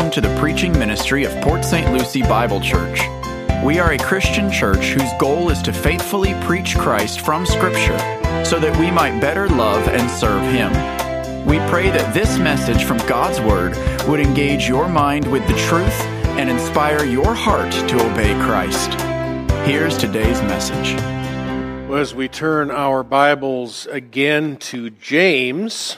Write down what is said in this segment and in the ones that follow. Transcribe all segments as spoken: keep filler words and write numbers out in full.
welcome to the preaching ministry of Port Saint Lucie Bible Church. We are a Christian church whose goal is to faithfully preach Christ from Scripture so that we might better love and serve Him. We pray that this message from God's Word would engage your mind with the truth and inspire your heart to obey Christ. Here's today's message. Well, as we turn our Bibles again to James,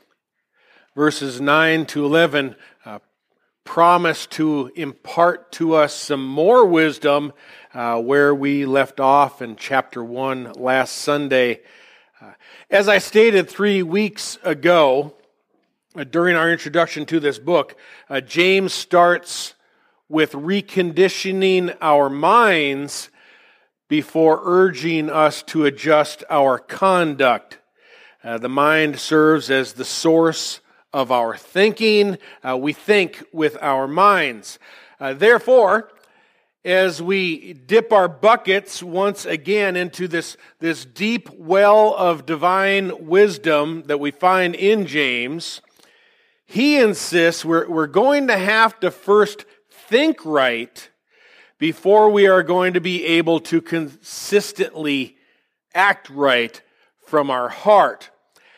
verses nine to eleven, uh, promise to impart to us some more wisdom uh, where we left off in chapter one last Sunday. Uh, as I stated three weeks ago, uh, during our introduction to this book, uh, James starts with reconditioning our minds before urging us to adjust our conduct. Uh, the mind serves as the source of our thinking. Uh, we think with our minds. Uh, therefore, as we dip our buckets once again into this, this deep well of divine wisdom that we find in James, he insists we're, we're going to have to first think right before we are going to be able to consistently act right from our heart.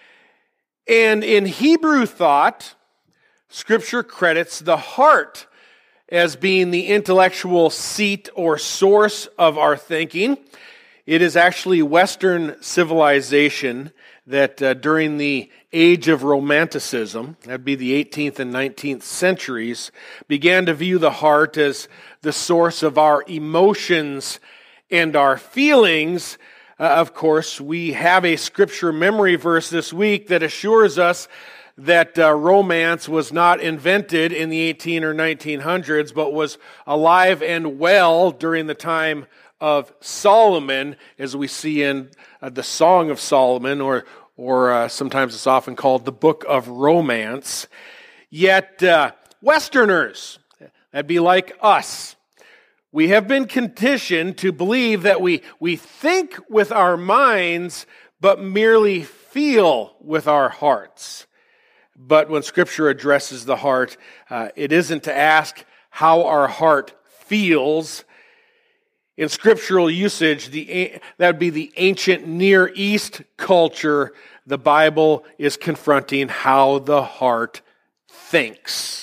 And in Hebrew thought, Scripture credits the heart as being the intellectual seat or source of our thinking. It is actually Western civilization that uh, during the age of Romanticism, that'd be the eighteenth and nineteenth centuries, began to view the heart as the source of our emotions and our feelings. Uh, of course, we have a scripture memory verse this week that assures us that uh, romance was not invented in the eighteen or nineteen hundreds, but was alive and well during the time of Solomon, as we see in uh, the Song of Solomon, or or uh, sometimes it's often called the Book of Romance. Yet, uh, Westerners, that'd be like us, we have been conditioned to believe that we, we think with our minds, but merely feel with our hearts. But when Scripture addresses the heart, uh, it isn't to ask how our heart feels. In scriptural usage, the, that would be the ancient Near East culture. The Bible is confronting how the heart thinks.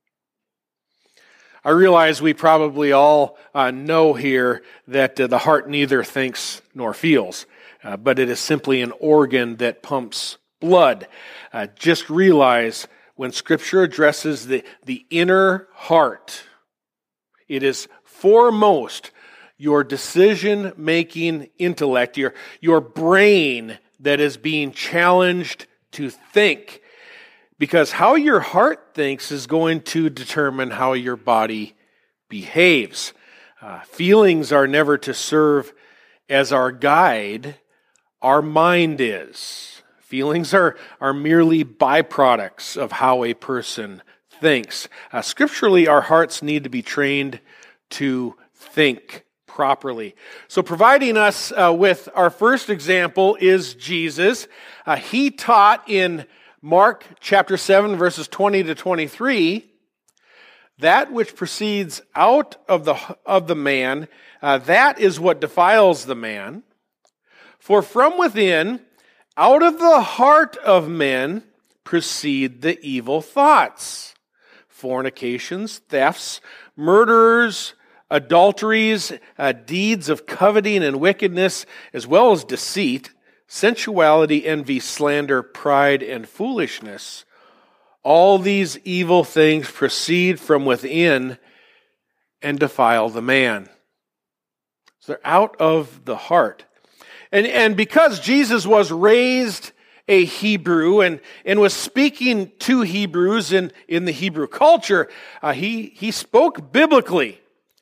I realize we probably all uh, know here that uh, the heart neither thinks nor feels, uh, but it is simply an organ that pumps blood. Uh, just realize when Scripture addresses the, the inner heart, it is foremost your decision-making intellect, your, your brain that is being challenged to think. Because how your heart thinks is going to determine how your body behaves. Uh, feelings are never to serve as our guide. Our mind is. Feelings are, are merely byproducts of how a person thinks. Uh, scripturally, our hearts need to be trained to think properly. So providing us uh, with our first example is Jesus. Uh, he taught in Mark chapter seven, verses twenty to twenty-three, that which proceeds out of the, of the man, uh, that is what defiles the man. For from within, out of the heart of men, proceed the evil thoughts, fornications, thefts, murderers, adulteries, uh, deeds of coveting and wickedness, as well as deceit, sensuality, envy, slander, pride, and foolishness. All these evil things proceed from within and defile the man. So they're out of the heart. And, and because Jesus was raised a Hebrew and, and was speaking to Hebrews in, in the Hebrew culture, uh, he, he spoke biblically.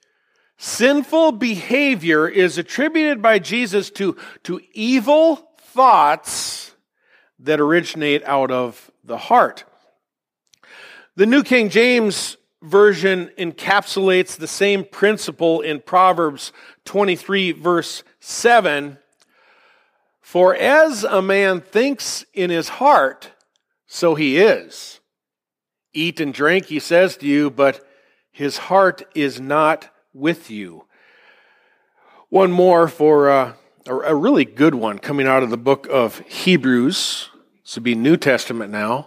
Sinful behavior is attributed by Jesus to, to evil thoughts that originate out of the heart. The New King James Version encapsulates the same principle in Proverbs twenty-three, verse seven. For as a man thinks in his heart, so he is. eat and drink, he says to you, but his heart is not with you. One more for uh, a, a really good one coming out of the book of Hebrews. This would be New Testament now.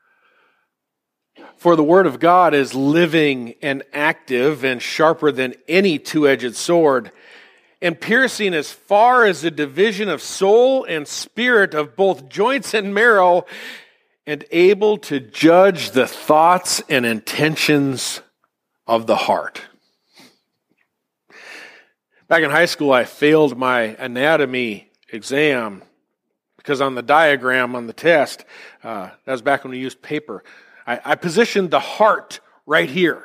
For the word of God is living and active and sharper than any two-edged sword, and piercing as far as the division of soul and spirit, of both joints and marrow, and able to judge the thoughts and intentions of the heart. Back in high school, I failed my anatomy exam because on the diagram on the test, uh, that was back when we used paper, I, I positioned the heart right here.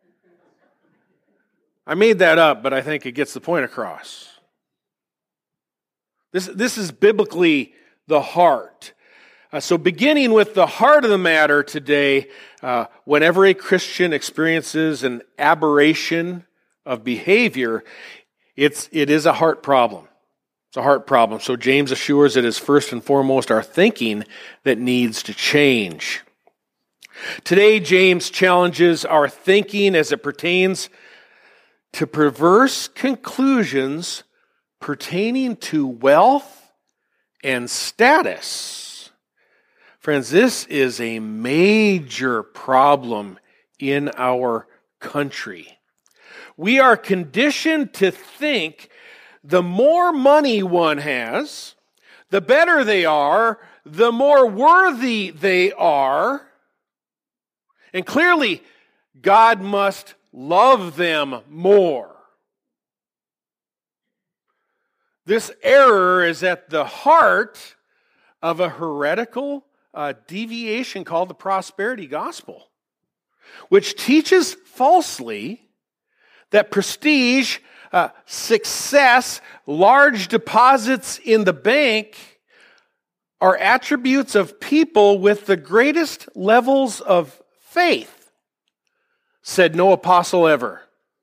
I made that up, but I think it gets the point across. This, this is biblically the heart. Uh, so beginning with the heart of the matter today, uh, whenever a Christian experiences an aberration of behavior, it's, it is a heart problem. It's a heart problem. So James assures it is first and foremost our thinking that needs to change. Today, James challenges our thinking as it pertains to perverse conclusions pertaining to wealth and status. Friends, this is a major problem in our country. We are conditioned to think the more money one has, the better they are, the more worthy they are. And clearly, God must love them more. This error is at the heart of a heretical uh, deviation called the prosperity gospel, which teaches falsely that prestige, uh, success, large deposits in the bank are attributes of people with the greatest levels of faith, said no apostle ever.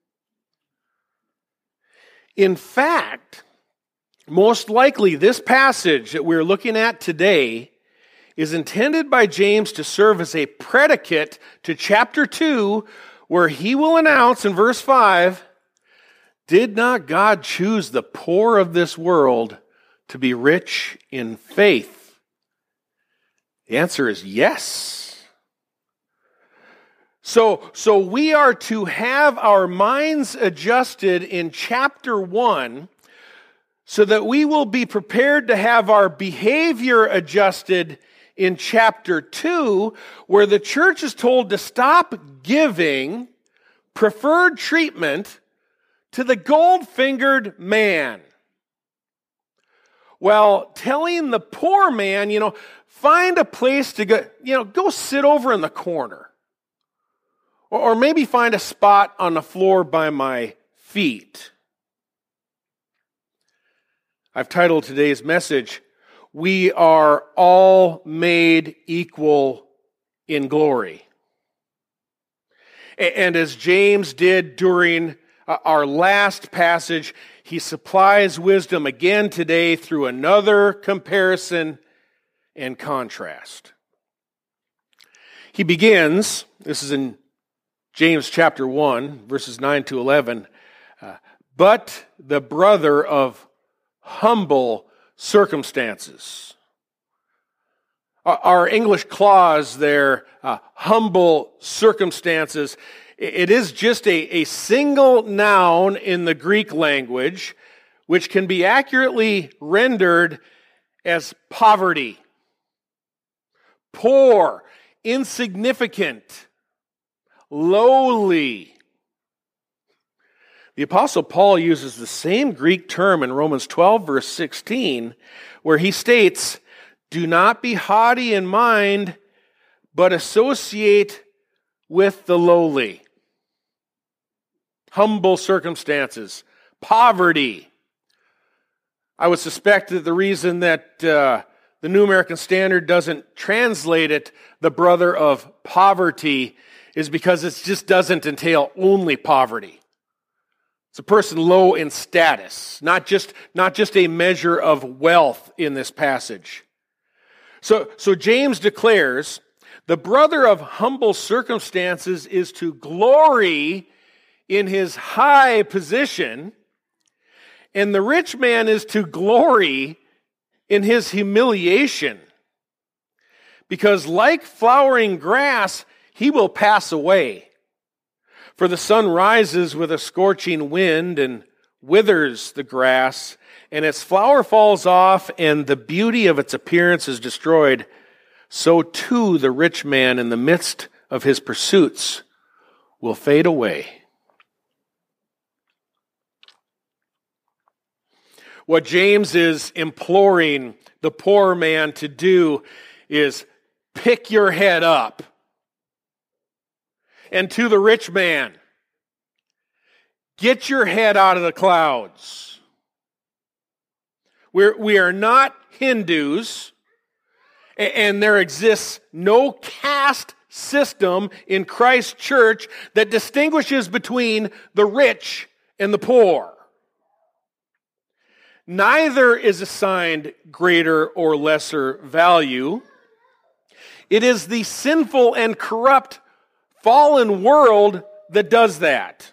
In fact, most likely this passage that we're looking at today is intended by James to serve as a predicate to chapter two, where he will announce in verse five, did not God choose the poor of this world to be rich in faith? The answer is yes. So, so we are to have our minds adjusted in chapter one so that we will be prepared to have our behavior adjusted in chapter two, where the church is told to stop giving preferred treatment to the gold-fingered man, while telling the poor man, you know, find a place to go, you know, go sit over in the corner. Or, or maybe find a spot on the floor by my feet. I've titled today's message, We Are All Made Equal in Glory. And as James did during our last passage, he supplies wisdom again today through another comparison and contrast. He begins, this is in James chapter one, verses nine to eleven, uh, but the brother of humble circumstances. Our English clause there, uh, humble circumstances, it is just a, a single noun in the Greek language, which can be accurately rendered as poverty, poor, insignificant, lowly. The Apostle Paul uses the same Greek term in Romans twelve, verse sixteen, where he states, do not be haughty in mind, but associate with the lowly. Humble circumstances, poverty. I would suspect that the reason that uh, the New American Standard doesn't translate it, the brother of poverty, is because it just doesn't entail only poverty. It's a person low in status, not just, not just a measure of wealth in this passage. So, so James declares The brother of humble circumstances is to glory in his high position, and the rich man is to glory in his humiliation. Because like flowering grass, he will pass away. For the sun rises with a scorching wind and withers the grass, and its flower falls off, and the beauty of its appearance is destroyed. So too the rich man in the midst of his pursuits will fade away. What James is imploring the poor man to do is pick your head up. And to the rich man, get your head out of the clouds. We're, we are not Hindus, and there exists no caste system in Christ's church that distinguishes between the rich and the poor. Neither is assigned greater or lesser value. It is the sinful and corrupt fallen world that does that.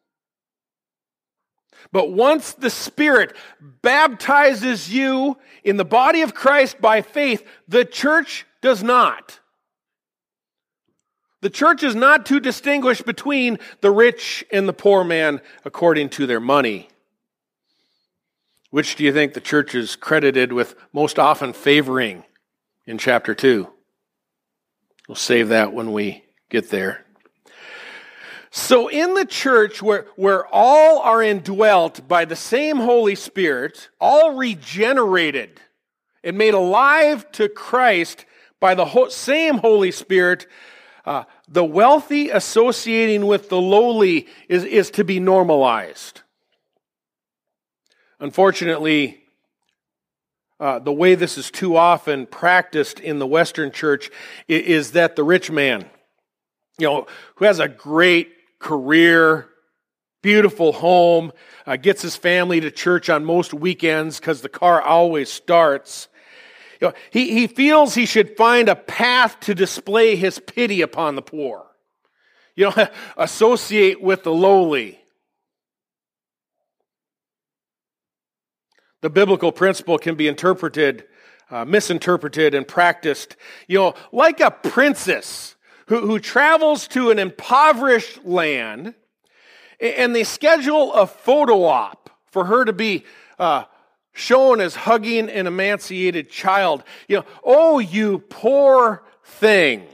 But once the Spirit baptizes you in the body of Christ by faith, the church does not. The church is not to distinguish between the rich and the poor man according to their money. Which do you think the church is credited with most often favoring in chapter two? We'll save that when we get there. So in the church where, where all are indwelt by the same Holy Spirit, all regenerated and made alive to Christ by the ho- same Holy Spirit, uh, the wealthy associating with the lowly is, is to be normalized. Unfortunately, uh, the way this is too often practiced in the Western church is, is that the rich man, you know, who has a great career, beautiful home, uh, gets his family to church on most weekends because the car always starts. You know, he, he feels he should find a path to display his pity upon the poor. You know, associate with the lowly. The biblical principle can be interpreted, uh, misinterpreted, and practiced, you know, like a princess who, who travels to an impoverished land, and they schedule a photo op for her to be uh, shown as hugging an emaciated child. You know, oh, you poor thing.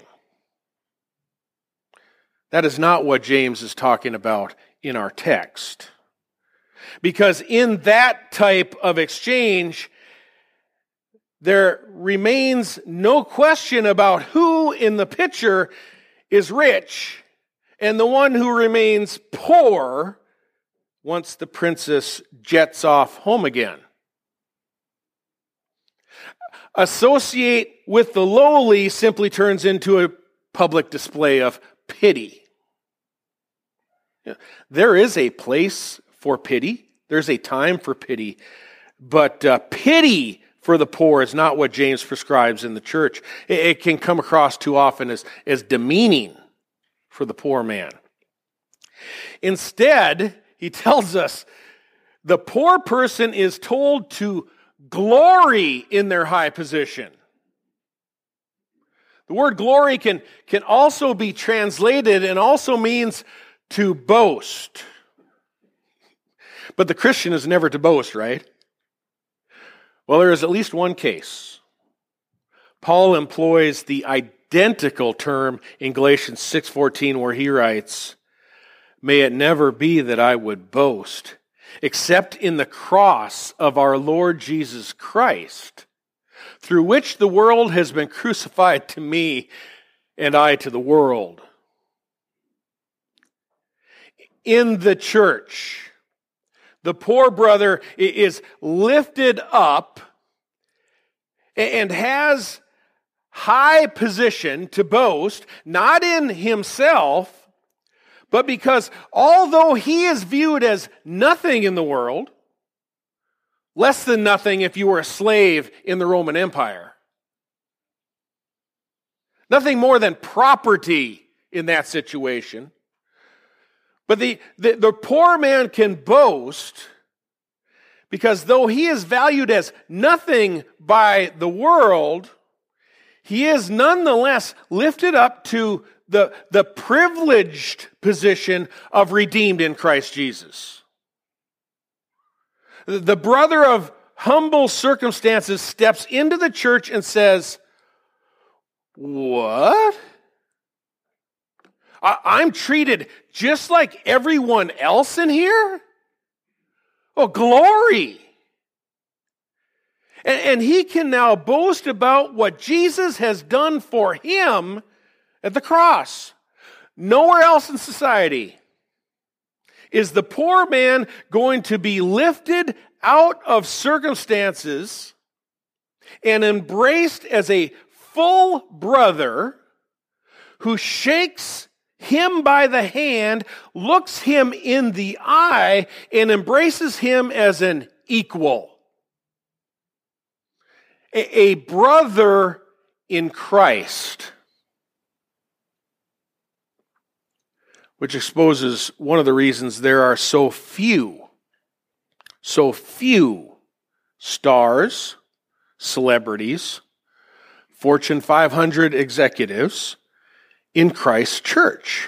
That is not what James is talking about in our text. Because in that type of exchange, there remains no question about who in the picture is rich and the one who remains poor once the princess jets off home again. Associate with the lowly simply turns into a public display of pity. There is a place for pity. There's a time for pity. But uh, pity for the poor is not what James prescribes in the church. It, it can come across too often as, as demeaning for the poor man. Instead, he tells us the poor person is told to glory in their high position. The word glory can, can also be translated and also means to boast. But the Christian is never to boast, right? Well, there is at least one case. Paul employs the identical term in Galatians six fourteen where he writes, "May it never be that I would boast, except in the cross of our Lord Jesus Christ, through which the world has been crucified to me and I to the world." In the church, the poor brother is lifted up and has high position to boast, not in himself, but because although he is viewed as nothing in the world, less than nothing if you were a slave in the Roman Empire, Nothing more than property in that situation. But the, the, the poor man can boast because though he is valued as nothing by the world, he is nonetheless lifted up to the, the privileged position of redeemed in Christ Jesus. The brother of humble circumstances steps into the church and says, "What? I, I'm treated just like everyone else in here? Oh, glory!" And, and he can now boast about what Jesus has done for him at the cross. Nowhere else in society is the poor man going to be lifted out of circumstances and embraced as a full brother who shakes him by the hand, looks him in the eye, and embraces him as an equal. A, a brother in Christ. Which exposes one of the reasons there are so few, so few stars, celebrities, Fortune five hundred executives in Christ's church.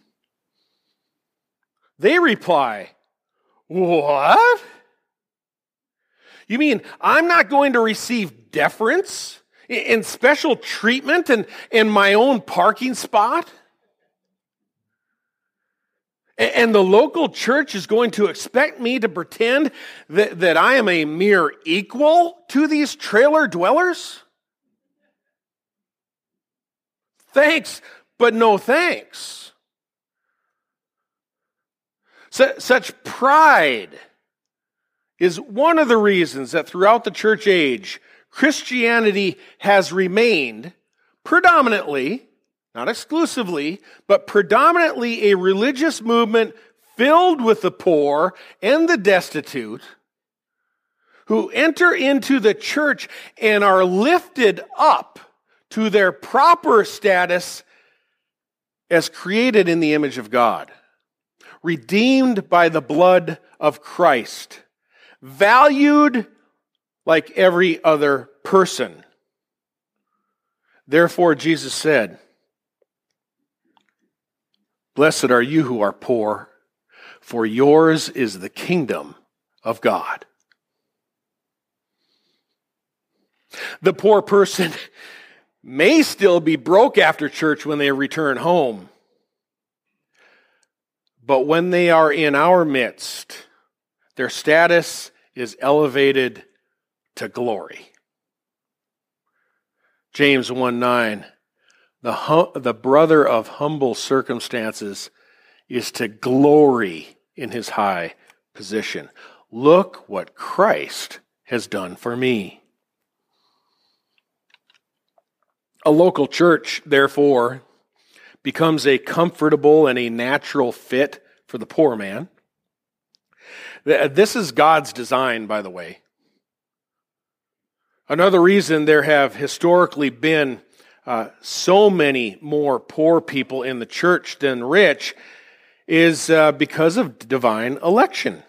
They reply, "What? You mean I'm not going to receive deference and special treatment and, and my own parking spot? And the local church is going to expect me to pretend that, that I am a mere equal to these trailer dwellers? Thanks, but no thanks." Such pride is one of the reasons that throughout the church age, Christianity has remained predominantly, not exclusively, but predominantly a religious movement filled with the poor and the destitute who enter into the church and are lifted up to their proper status as created in the image of God, redeemed by the blood of Christ, valued like every other person. Therefore, Jesus said, "Blessed are you who are poor, for yours is the kingdom of God." The poor person may still be broke after church when they return home, but when they are in our midst, their status is elevated to glory. James one nine, the, hum, the brother of humble circumstances is to glory in his high position. Look what Christ has done for me. A local church, therefore, becomes a comfortable and a natural fit for the poor man. This is God's design, by the way. Another reason there have historically been uh, so many more poor people in the church than rich is uh, because of divine election.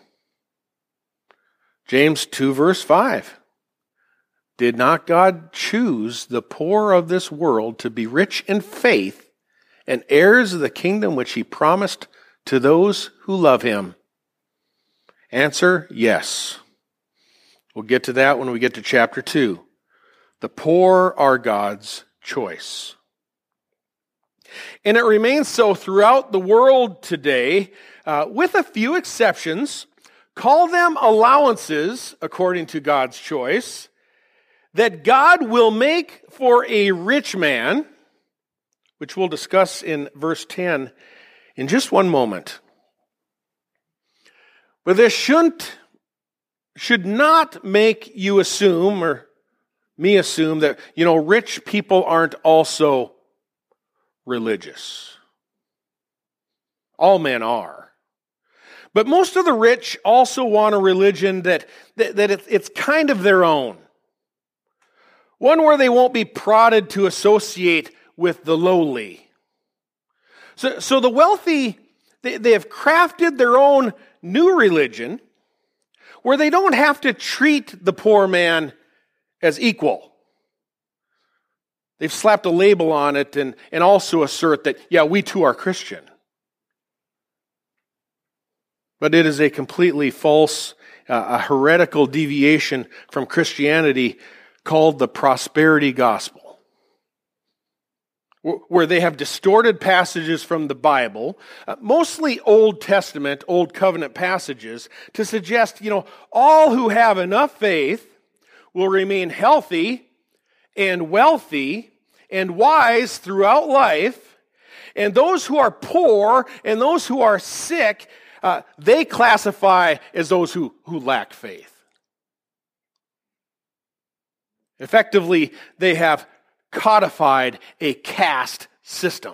James two verse five. Did not God choose the poor of this world to be rich in faith and heirs of the kingdom which he promised to those who love him? Answer, yes. We'll get to that when we get to chapter two. The poor are God's choice. And it remains so throughout the world today, uh, with a few exceptions. Call them allowances, according to God's choice, that God will make for a rich man, which we'll discuss in verse ten in just one moment. But this shouldn't, should not make you assume, or me assume, that, you know, rich people aren't also religious. All men are. But most of the rich also want a religion that, that, that it's, it's kind of their own. One where they won't be prodded to associate with the lowly. So, so the wealthy, they, they have crafted their own new religion where they don't have to treat the poor man as equal. They've slapped a label on it and, and also assert that, yeah, we too are Christian. But it is a completely false, uh, a heretical deviation from Christianity called the prosperity gospel, where they have distorted passages from the Bible, uh, mostly Old Testament, Old Covenant passages, to suggest, you know, all who have enough faith will remain healthy and wealthy and wise throughout life, and those who are poor and those who are sick, uh, they classify as those who, who lack faith. Effectively, they have codified a caste system.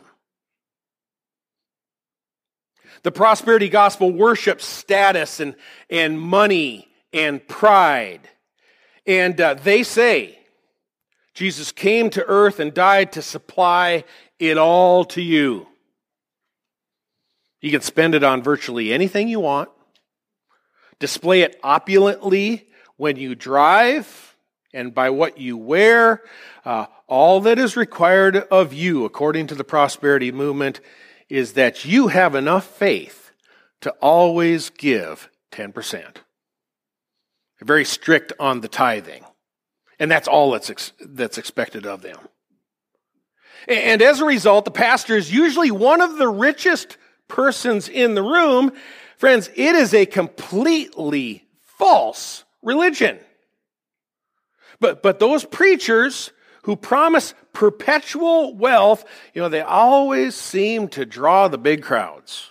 The prosperity gospel worships status and, and money and pride. And uh, they say, Jesus came to earth and died to supply it all to you. You can spend it on virtually anything you want, display it opulently when you drive, and by what you wear. Uh, all that is required of you, according to the prosperity movement, is that you have enough faith to always give ten percent. They're very strict on the tithing. And that's all that's ex- that's expected of them. And as a result, the pastor is usually one of the richest persons in the room. Friends, it is a completely false religion. But, but those preachers who promise perpetual wealth, you know, they always seem to draw the big crowds.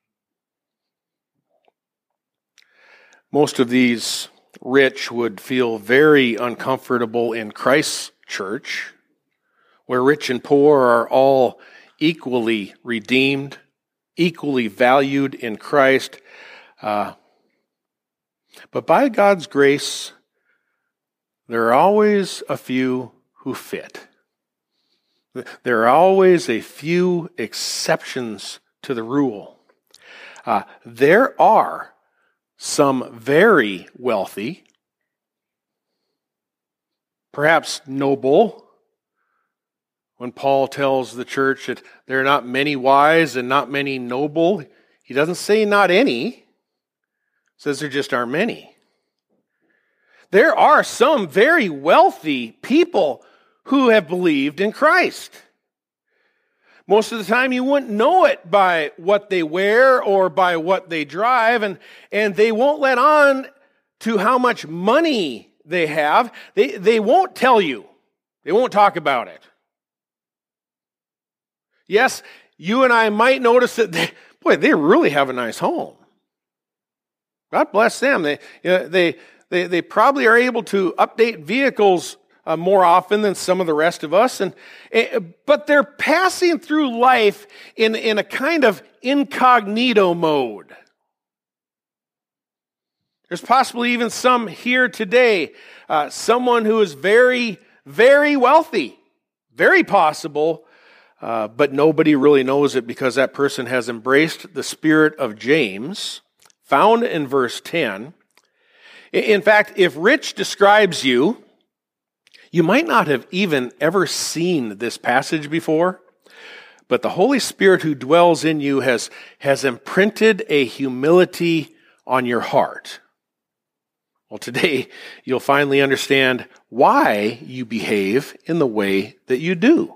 Most of these rich would feel very uncomfortable in Christ's church, where rich and poor are all equally redeemed, equally valued in Christ. Uh, but by God's grace, there are always a few who fit. There are always a few exceptions to the rule. Uh, there are some very wealthy, perhaps noble, when Paul tells the church that there are not many wise and not many noble. He doesn't say not any. He says there just aren't many. There are some very wealthy people who have believed in Christ. Most of the time you wouldn't know it by what they wear or by what they drive, and, and they won't let on to how much money they have. They, they won't tell you. They won't talk about it. Yes, you and I might notice that, they, boy, they really have a nice home. God bless them. They, you know, they, they, they probably are able to update vehicles uh, more often than some of the rest of us. And, and but they're passing through life in, in a kind of incognito mode. There's possibly even some here today, uh, someone who is very, very wealthy, very possible, uh, but nobody really knows it because that person has embraced the spirit of James, found in verse ten. In fact, if Rich describes you, you might not have even ever seen this passage before, but the Holy Spirit who dwells in you has, has imprinted a humility on your heart. Well, today you'll finally understand why you behave in the way that you do.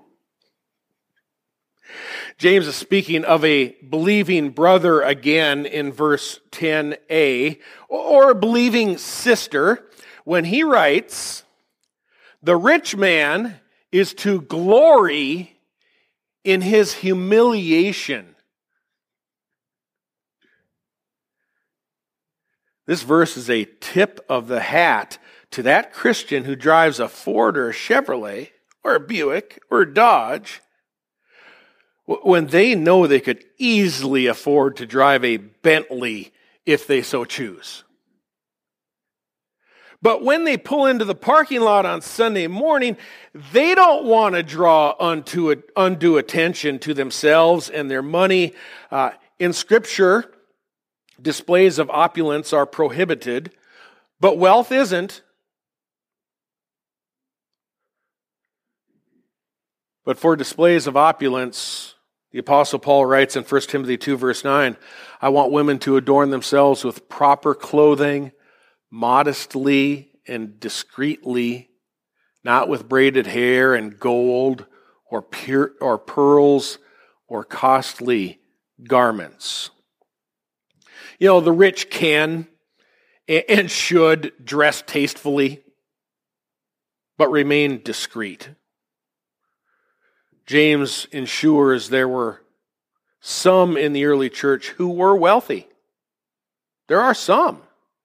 James is speaking of a believing brother again in verse ten a, or a believing sister, when he writes, "The rich man is to glory in his humiliation." This verse is a tip of the hat to that Christian who drives a Ford or a Chevrolet or a Buick or a Dodge, when they know they could easily afford to drive a Bentley if they so choose. But when they pull into the parking lot on Sunday morning, they don't want to draw undue, undue attention to themselves and their money. Uh, in Scripture, displays of opulence are prohibited, but wealth isn't. But for displays of opulence, the Apostle Paul writes in First Timothy two, verse nine, I want women to adorn themselves with proper clothing, modestly and discreetly, not with braided hair and gold or, pure, or pearls or costly garments. You know, the rich can and should dress tastefully, but remain discreet. James ensures there were some in the early church who were wealthy. There are some.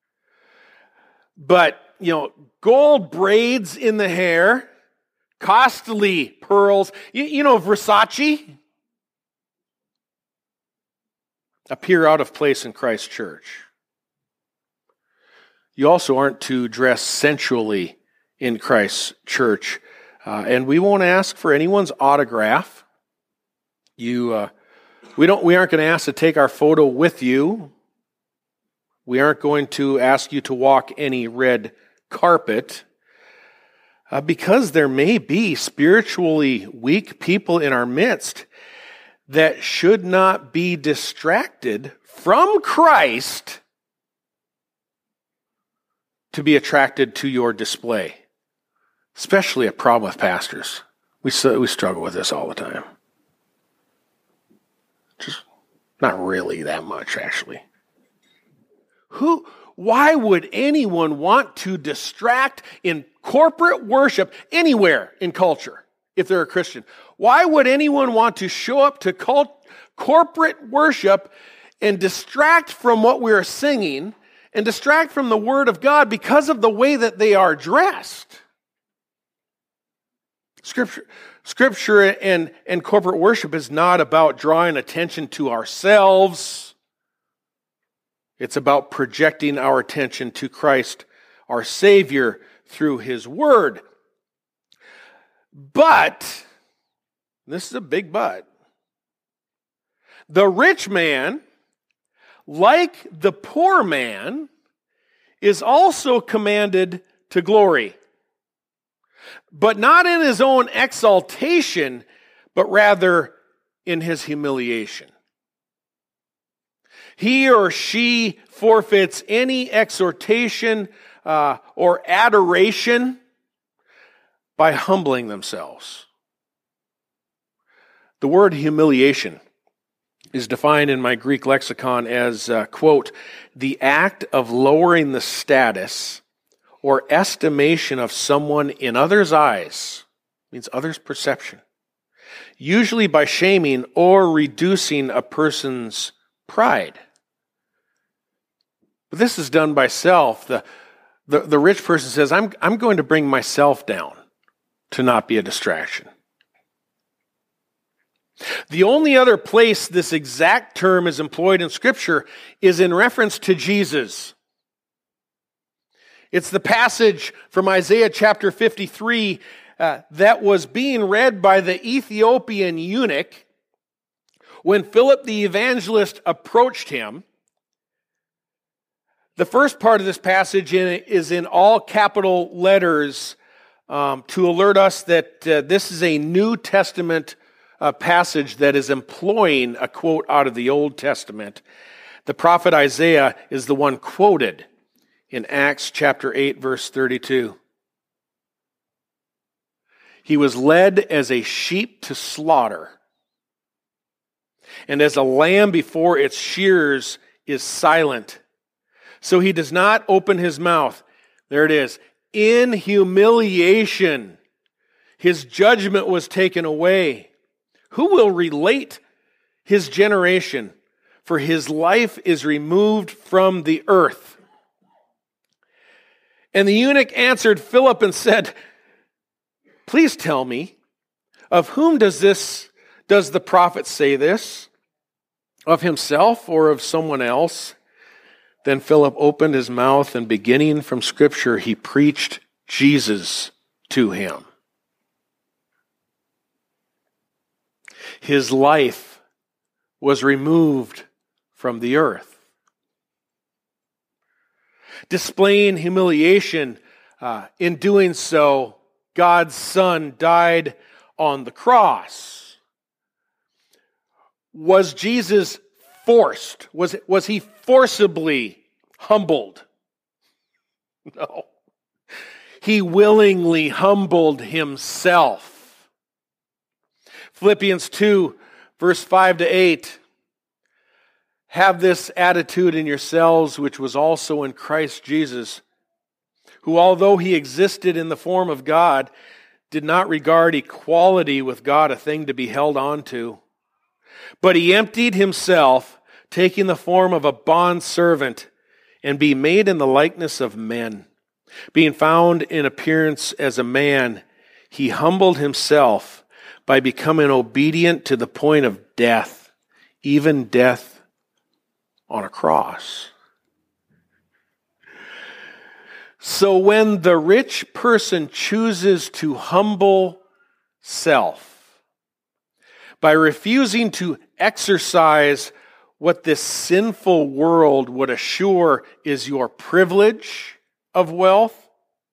But, you know, gold braids in the hair, costly pearls, you, you know, Versace, appear out of place in Christ's church. You also aren't to dress sensually in Christ's church. Uh, and we won't ask for anyone's autograph. You, uh, we don't. We aren't going to ask to take our photo with you. We aren't going to ask you to walk any red carpet, uh, because there may be spiritually weak people in our midst that should not be distracted from Christ to be attracted to your display. Especially a problem with pastors. We we struggle with this all the time. Just not really that much, actually. Who? Why would anyone want to distract in corporate worship anywhere in culture if they're a Christian? Why would anyone want to show up to cult, corporate worship and distract from what we're singing and distract from the Word of God because of the way that they are dressed? Scripture, scripture and, and corporate worship is not about drawing attention to ourselves. It's about projecting our attention to Christ, our Savior, through His Word. But, this is a big but, the rich man, like the poor man, is also commanded to glory. But not in his own exaltation, but rather in his humiliation. He or she forfeits any exhortation uh, or adoration by humbling themselves. The word humiliation is defined in my Greek lexicon as, uh, quote, the act of lowering the status or estimation of someone in others' eyes, means others' perception, usually by shaming or reducing a person's pride. But this is done by self. The, the, the rich person says, I'm, I'm going to bring myself down to not be a distraction. The only other place this exact term is employed in Scripture is in reference to Jesus. It's the passage from Isaiah chapter fifty-three uh, that was being read by the Ethiopian eunuch when Philip the evangelist approached him. The first part of this passage in it is in all capital letters um, to alert us that uh, this is a New Testament uh, passage that is employing a quote out of the Old Testament. The prophet Isaiah is the one quoted in Acts chapter eight, verse thirty-two. He was led as a sheep to slaughter, and as a lamb before its shearers is silent, so he does not open his mouth. There it is. In humiliation, his judgment was taken away. Who will relate his generation? For his life is removed from the earth. And the eunuch answered Philip and said, please tell me, of whom does this, does the prophet say this? Of himself or of someone else? Then Philip opened his mouth, and beginning from Scripture, he preached Jesus to him. His life was removed from the earth. Displaying humiliation, uh, in doing so, God's Son died on the cross. Was Jesus forced? Was, was he forcibly humbled? No. He willingly humbled himself. Philippians two, verse five to eight. Have this attitude in yourselves, which was also in Christ Jesus, who, although he existed in the form of God, did not regard equality with God a thing to be held on to. But he emptied himself, taking the form of a bondservant, and being made in the likeness of men. Being found in appearance as a man, he humbled himself by becoming obedient to the point of death, even death on a cross. So when the rich person chooses to humble self by refusing to exercise what this sinful world would assure is your privilege of wealth,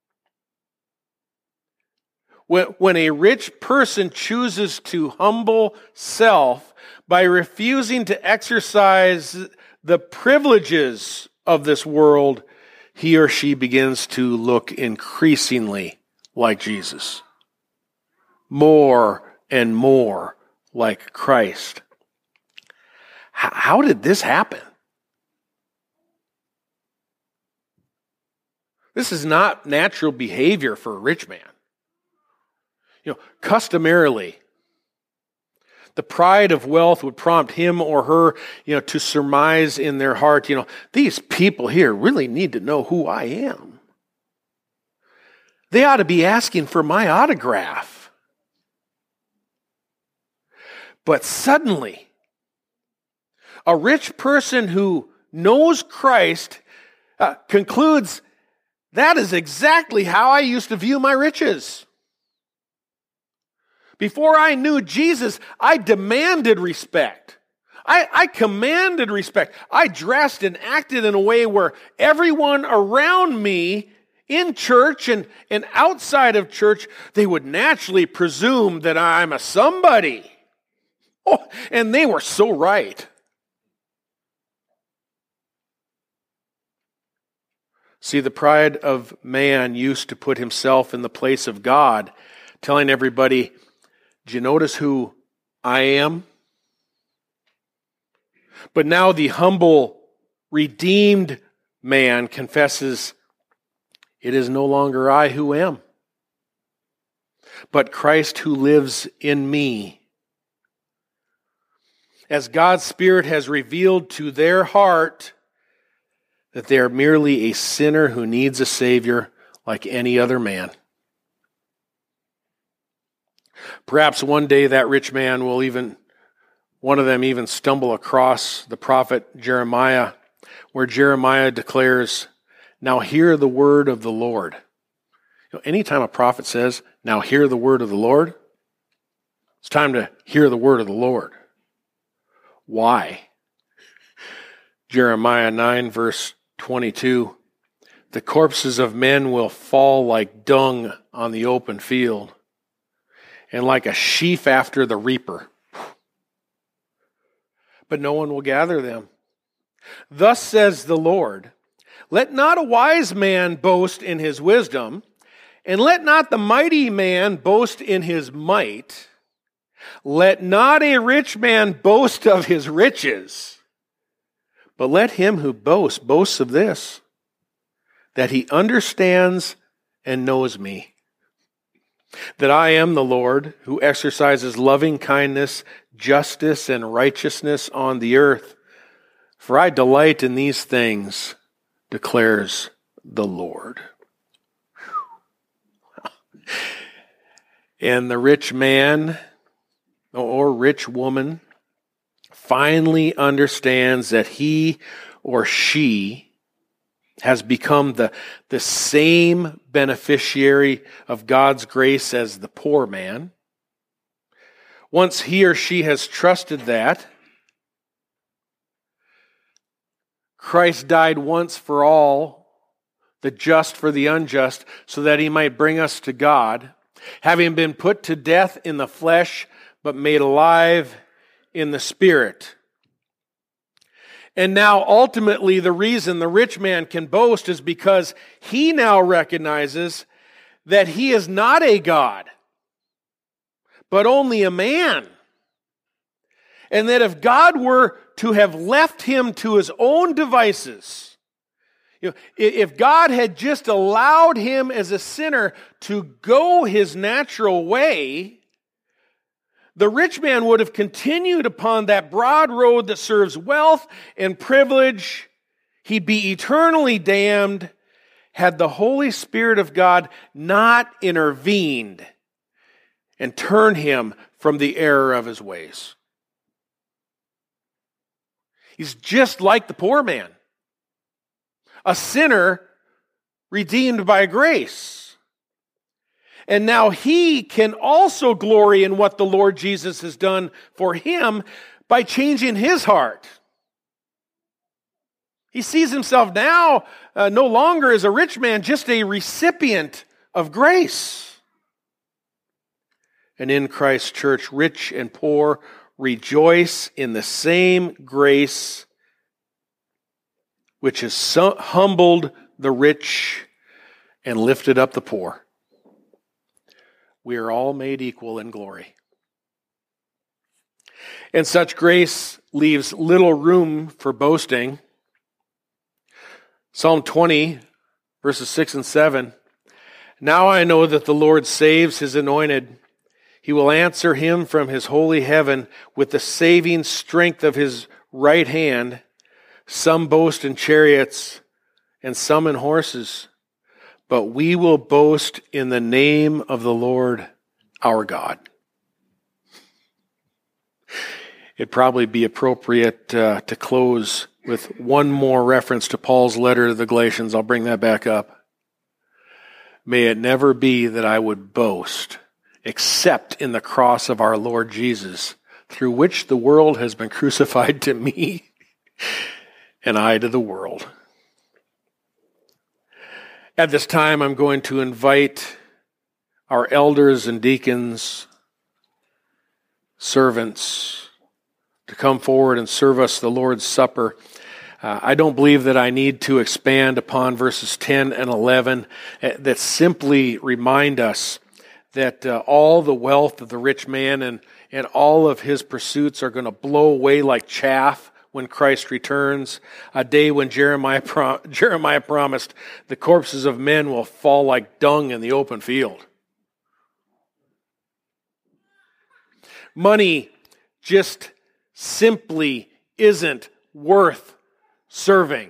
when, when a rich person chooses to humble self by refusing to exercise the privileges of this world, he or she begins to look increasingly like Jesus. More and more like Christ. H- how did this happen? This is not natural behavior for a rich man. You know, customarily, the pride of wealth would prompt him or her, you know, to surmise in their heart, you know, these people here really need to know who I am. They ought to be asking for my autograph. But suddenly, a rich person who knows Christ uh, concludes, that is exactly how I used to view my riches. Before I knew Jesus, I demanded respect. I, I commanded respect. I dressed and acted in a way where everyone around me in church and, and outside of church, they would naturally presume that I'm a somebody. Oh, and they were so right. See, the pride of man used to put himself in the place of God, telling everybody, do you notice who I am? But now the humble, redeemed man confesses, it is no longer I who am, but Christ who lives in me. As God's Spirit has revealed to their heart that they are merely a sinner who needs a Savior like any other man. Perhaps one day that rich man will even, one of them even stumble across the prophet Jeremiah, where Jeremiah declares, now hear the word of the Lord. You know, anytime a prophet says, now hear the word of the Lord, it's time to hear the word of the Lord. Why? Jeremiah nine, verse twenty-two, the corpses of men will fall like dung on the open field, and like a sheaf after the reaper. But no one will gather them. Thus says the Lord, let not a wise man boast in his wisdom, and let not the mighty man boast in his might. Let not a rich man boast of his riches, but let him who boasts boast of this, that he understands and knows me, that I am the Lord who exercises loving kindness, justice, and righteousness on the earth. For I delight in these things, declares the Lord. And the rich man or rich woman finally understands that he or she has become the, the same beneficiary of God's grace as the poor man, once he or she has trusted that, Christ died once for all, the just for the unjust, so that he might bring us to God, having been put to death in the flesh, but made alive in the Spirit. And now, ultimately, the reason the rich man can boast is because he now recognizes that he is not a God, but only a man. And that if God were to have left him to his own devices, you know, if God had just allowed him as a sinner to go his natural way, the rich man would have continued upon that broad road that serves wealth and privilege. He'd be eternally damned had the Holy Spirit of God not intervened and turned him from the error of his ways. He's just like the poor man, a sinner redeemed by grace. And now he can also glory in what the Lord Jesus has done for him by changing his heart. He sees himself now uh, no longer as a rich man, just a recipient of grace. And in Christ's church, rich and poor rejoice in the same grace which has so humbled the rich and lifted up the poor. We are all made equal in glory. And such grace leaves little room for boasting. Psalm twenty, verses six and seven. Now I know that the Lord saves his anointed. He will answer him from his holy heaven with the saving strength of his right hand. Some boast in chariots and some in horses, but we will boast in the name of the Lord our God. It'd probably be appropriate uh, to close with one more reference to Paul's letter to the Galatians. I'll bring that back up. May it never be that I would boast except in the cross of our Lord Jesus, through which the world has been crucified to me and I to the world. At this time, I'm going to invite our elders and deacons, servants, to come forward and serve us the Lord's Supper. Uh, I don't believe that I need to expand upon verses ten and eleven uh, that simply remind us that uh, all the wealth of the rich man and, and all of his pursuits are going to blow away like chaff when Christ returns, a day when Jeremiah, pro- Jeremiah promised the corpses of men will fall like dung in the open field. Money just simply isn't worth serving.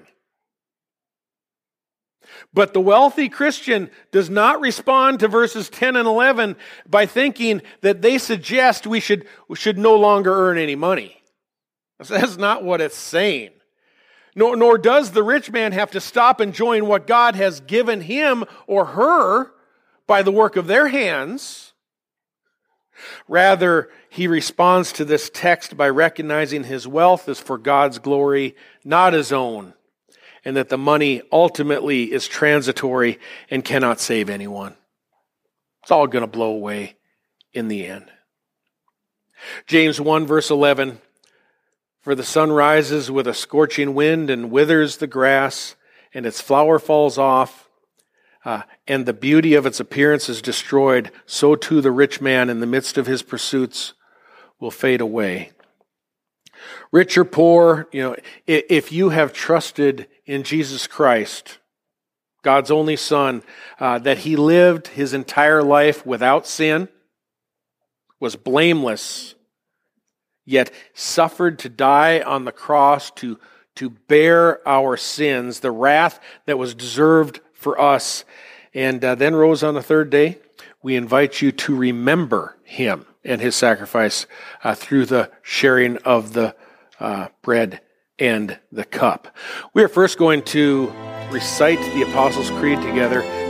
But the wealthy Christian does not respond to verses ten and eleven by thinking that they suggest we should, we should no longer earn any money. That's not what it's saying. Nor, nor does the rich man have to stop enjoying what God has given him or her by the work of their hands. Rather, he responds to this text by recognizing his wealth is for God's glory, not his own, and that the money ultimately is transitory and cannot save anyone. It's all going to blow away in the end. James one, verse eleven, for the sun rises with a scorching wind and withers the grass, and its flower falls off, uh, and the beauty of its appearance is destroyed, so too the rich man in the midst of his pursuits will fade away. Rich or poor, you know, if you have trusted in Jesus Christ, God's only Son, uh, that he lived his entire life without sin, was blameless, yet suffered to die on the cross to, to bear our sins, the wrath that was deserved for us, and uh, then rose on the third day, we invite you to remember him and his sacrifice uh, through the sharing of the uh, bread and the cup. We are first going to recite the Apostles' Creed together.